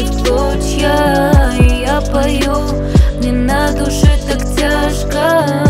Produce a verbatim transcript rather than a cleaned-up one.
в клочья. И я пою, мне на душе так тяжко.